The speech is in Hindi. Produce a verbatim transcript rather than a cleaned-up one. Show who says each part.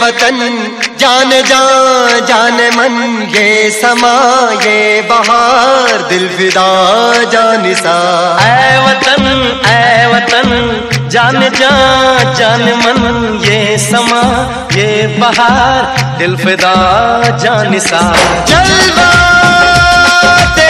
Speaker 1: वतन जान जान जान मन, ये समा ये बहार दिल फिदा जानिसा।
Speaker 2: ऐ वतन ऐ वतन जान जान जान मन, ये समा ये बहार दिल फिदा जानिसा।
Speaker 1: जलवा